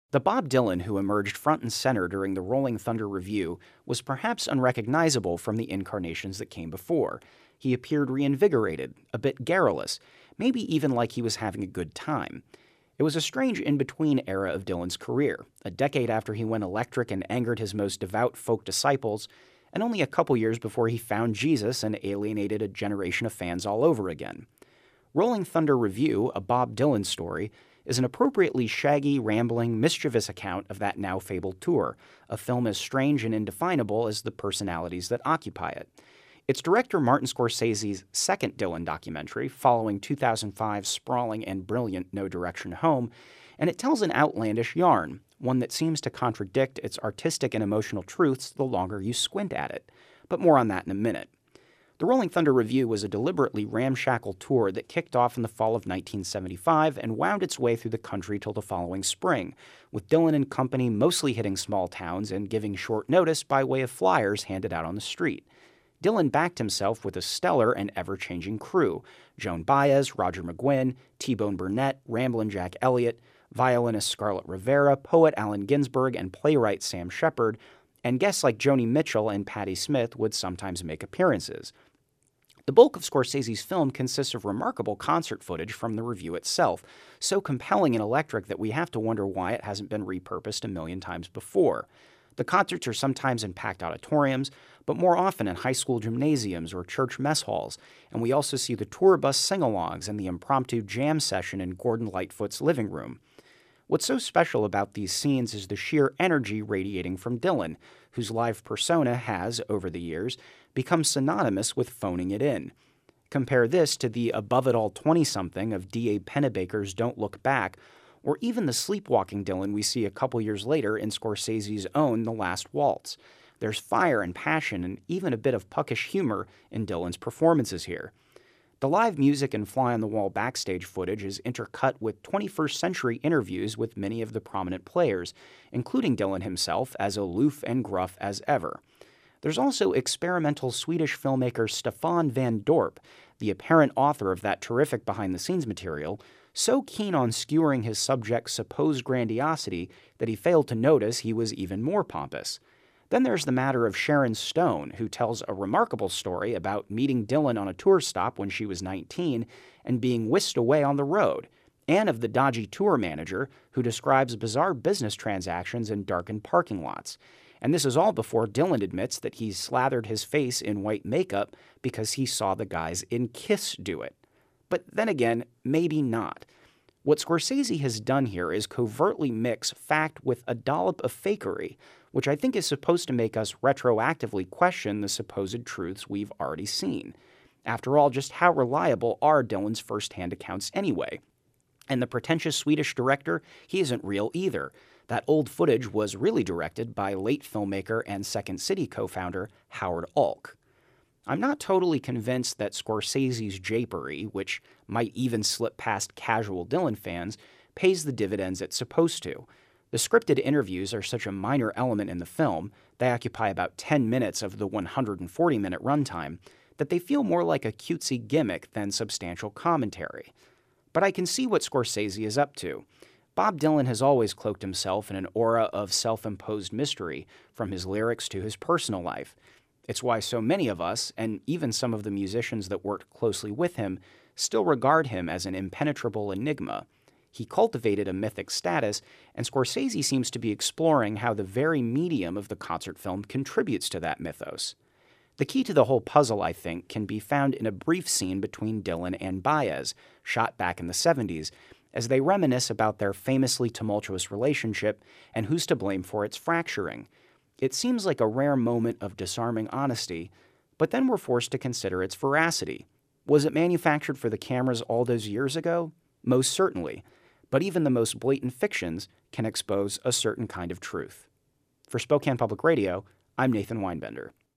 The Bob Dylan who emerged front and center during the Rolling Thunder Revue was perhaps unrecognizable from the incarnations that came before. He appeared reinvigorated, a bit garrulous, maybe even like he was having a good time. It was a strange in-between era of Dylan's career, a decade after he went electric and angered his most devout folk disciples, and only a couple years before he found Jesus and alienated a generation of fans all over again. Rolling Thunder Revue, a Bob Dylan story, is an appropriately shaggy, rambling, mischievous account of that now fabled tour, a film as strange and indefinable as the personalities that occupy it. It's director Martin Scorsese's second Dylan documentary, following 2005's sprawling and brilliant No Direction Home, and it tells an outlandish yarn, one that seems to contradict its artistic and emotional truths the longer you squint at it. But more on that in a minute. The Rolling Thunder Revue was a deliberately ramshackle tour that kicked off in the fall of 1975 and wound its way through the country till the following spring, with Dylan and company mostly hitting small towns and giving short notice by way of flyers handed out on the street. Dylan backed himself with a stellar and ever-changing crew: Joan Baez, Roger McGuinn, T-Bone Burnett, Ramblin' Jack Elliott, violinist Scarlett Rivera, poet Allen Ginsberg, and playwright Sam Shepard, and guests like Joni Mitchell and Patti Smith would sometimes make appearances. The bulk of Scorsese's film consists of remarkable concert footage from the Revue itself, so compelling and electric that we have to wonder why it hasn't been repurposed a million times before. The concerts are sometimes in packed auditoriums, but more often in high school gymnasiums or church mess halls, and we also see the tour bus sing-alongs and the impromptu jam session in Gordon Lightfoot's living room. What's so special about these scenes is the sheer energy radiating from Dylan, whose live persona has, over the years, become synonymous with phoning it in. Compare this to the above-it-all 20-something of D.A. Pennebaker's Don't Look Back, or even the sleepwalking Dylan we see a couple years later in Scorsese's own The Last Waltz. There's fire and passion and even a bit of puckish humor in Dylan's performances here. The live music and fly-on-the-wall backstage footage is intercut with 21st century interviews with many of the prominent players, including Dylan himself, as aloof and gruff as ever. There's also experimental Swedish filmmaker Stefan van Dorp, the apparent author of that terrific behind-the-scenes material, so keen on skewering his subject's supposed grandiosity that he failed to notice he was even more pompous. Then there's the matter of Sharon Stone, who tells a remarkable story about meeting Dylan on a tour stop when she was 19 and being whisked away on the road, and of the dodgy tour manager who describes bizarre business transactions in darkened parking lots. And this is all before Dylan admits that he slathered his face in white makeup because he saw the guys in Kiss do it. But then again, maybe not. What Scorsese has done here is covertly mix fact with a dollop of fakery, which I think is supposed to make us retroactively question the supposed truths we've already seen. After all, just how reliable are Dylan's first-hand accounts anyway? And the pretentious Swedish director, he isn't real either. That old footage was really directed by late filmmaker and Second City co-founder Howard Alk. I'm not totally convinced that Scorsese's japery, which might even slip past casual Dylan fans, pays the dividends it's supposed to. The scripted interviews are such a minor element in the film, they occupy about 10 minutes of the 140-minute runtime, that they feel more like a cutesy gimmick than substantial commentary. But I can see what Scorsese is up to. Bob Dylan has always cloaked himself in an aura of self-imposed mystery, from his lyrics to his personal life. It's why so many of us, and even some of the musicians that worked closely with him, still regard him as an impenetrable enigma. He cultivated a mythic status, and Scorsese seems to be exploring how the very medium of the concert film contributes to that mythos. The key to the whole puzzle, I think, can be found in a brief scene between Dylan and Baez, shot back in the 70s, as they reminisce about their famously tumultuous relationship and who's to blame for its fracturing. It seems like a rare moment of disarming honesty, but then we're forced to consider its veracity. Was it manufactured for the cameras all those years ago? Most certainly, but even the most blatant fictions can expose a certain kind of truth. For Spokane Public Radio, I'm Nathan Weinbender.